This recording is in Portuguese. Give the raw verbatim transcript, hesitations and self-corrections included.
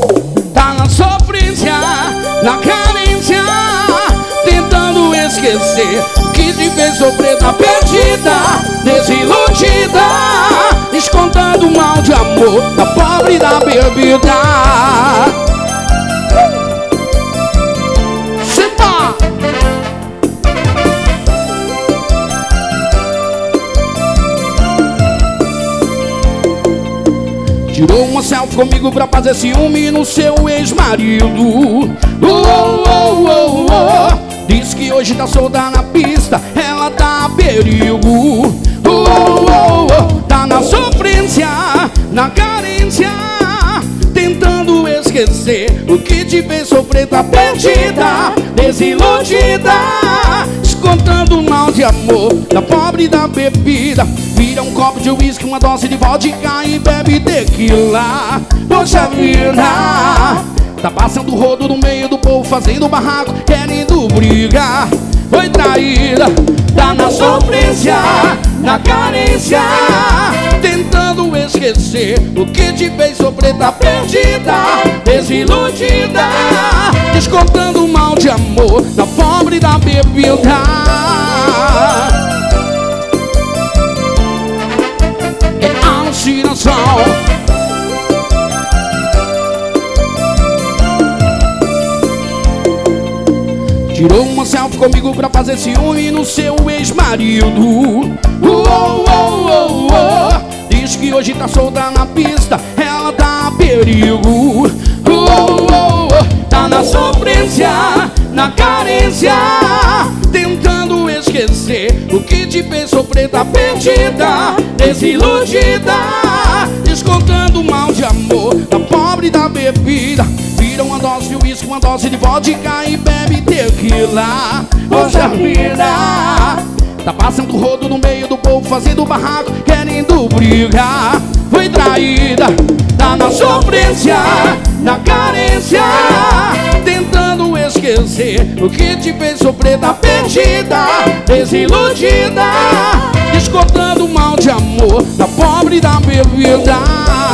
Tá na sofrência, na carência, tentando esquecer que te fez sofrer, tá perdida, desiludida, descontando o mal de amor da pobre da bebida. Senta! Tirou uma selfie comigo pra fazer ciúme no seu ex-marido. Oh, oh, oh, oh, oh. Diz que hoje tá solta na pista, ela tá a perigo. Oh, oh, oh, oh. Tá na sofrência, na carência, tentando esquecer o que te fez sofrer, tá perdida, desiludida, descontando o mal de amor da pobre da bebida. Vira um copo de uísque, uma dose de vodka e bebe tequila. Poxa vida, tá passando rodo no meio do povo, fazendo barraco, querendo brigar. Foi traída, tá na sofrência, na carência, tentando esquecer o que te fez sofrer, tá perdida, desiludida, descontando o mal de amor da pobre da bebida. É alucinação. Tirou uma selfie comigo pra fazer ciúme no seu ex-marido. Oh, oh, oh, oh, oh. Diz que hoje tá solta na pista, ela tá a perigo. Oh, oh, oh, oh. Tá na sofrência, na carência, tentando esquecer o que te fez sofrer, tá perdida, desiludida, descontando o mal de amor da pobre da bebida. Vira uma dose de uísque, uma dose de vodka e bebe tequila. Poxa vida, tá passando rodo no meio do povo, fazendo barraco, querendo brigar. Foi traída, tá na sofrência, na carência, tentando esquecer o que te fez sofrer, tá perdida, desiludida, descontando o mal de amor da pobre da bebida.